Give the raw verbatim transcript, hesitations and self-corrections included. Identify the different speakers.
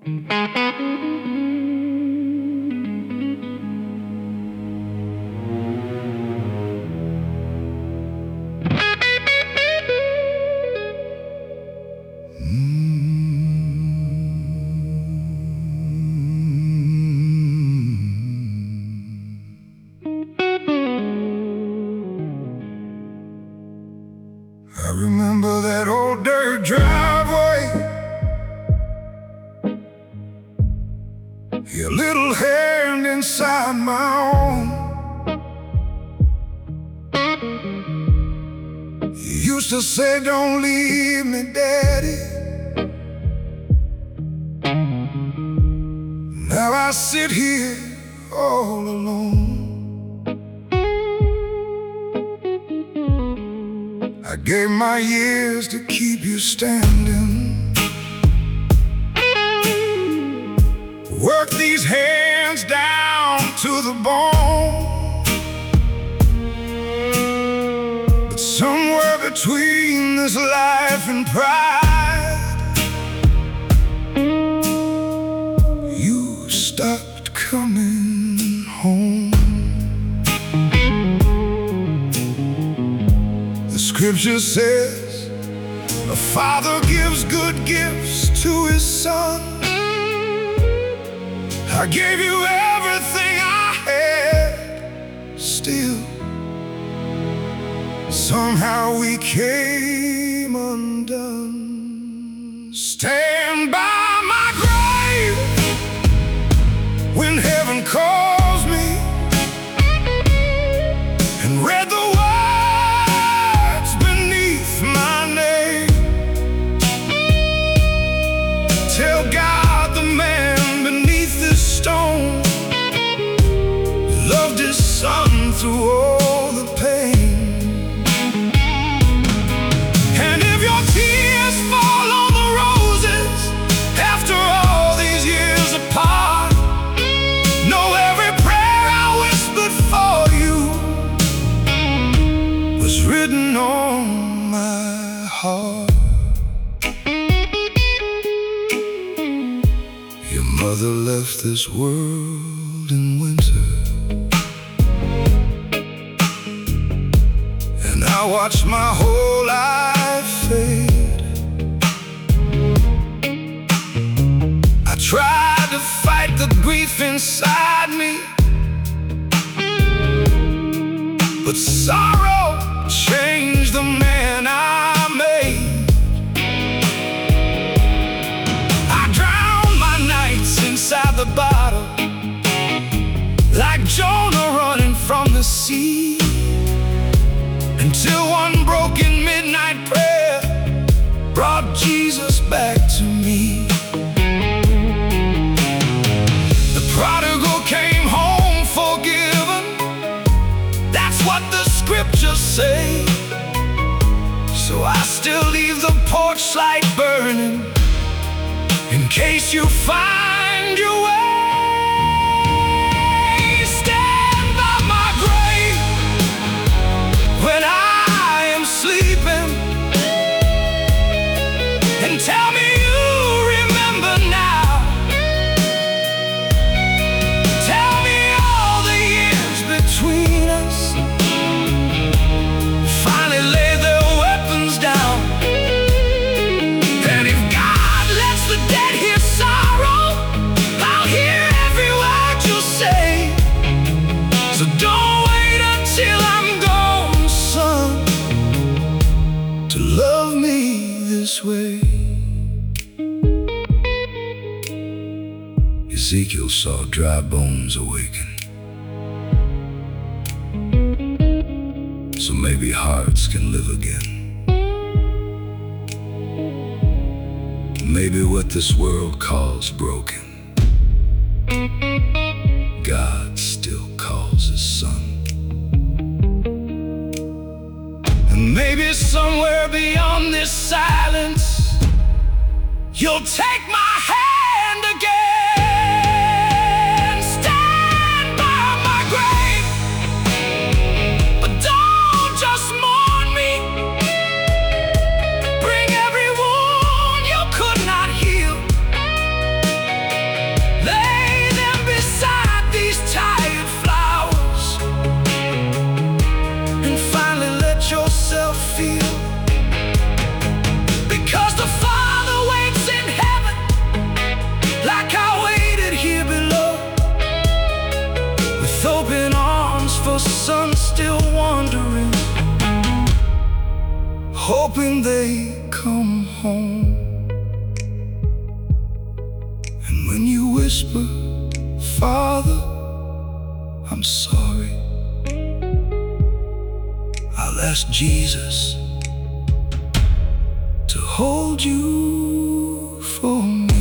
Speaker 1: I remember that old dirt driveway, your little hand inside my own. You used to say, "Don't leave me, Daddy." Now I sit here all alone. I gave my years to keep you standing. Work these hands down to the bone. But somewhere between this life and pride, you stopped coming home. Scripture says a father gives good gifts to his son. I gave you everything I had. Still, somehow we came undone. Stand by my grave when heaven calls me, and read the tell God the man beneath this stone loved his son through all the pain. And if your tears fall on the roses after all these years apart, know every prayer I whispered for you was written on my heart. Mother left this world in winter, and I watched my whole life fade. I tried to fight the grief inside me, but sorrow changed the man I made. Inside the bottle, like Jonah running from the sea, until one broken midnight prayer brought Jesus back to me. The prodigal came home forgiven, that's what the scriptures say. So I still leave the porch light burning in case you find your way. Stand by my grave when I am sleeping, and tell me you remember now. Tell me all the years between us finally laid their weapons down. And if God lets the dead hear sorrow, I'll hear every word you say. So don't wait until I'm gone, son, to love me this way. Ezekiel saw dry bones awaken, so maybe hearts can live again. Maybe what this world calls broken, God still calls his son. And maybe somewhere beyond this silence, you'll take my hand again. Stand by my grave, but don't just mourn me. Bring every wound you could not heal. home. And when you whisper, Father, I'm sorry, I'll ask Jesus to hold you for me.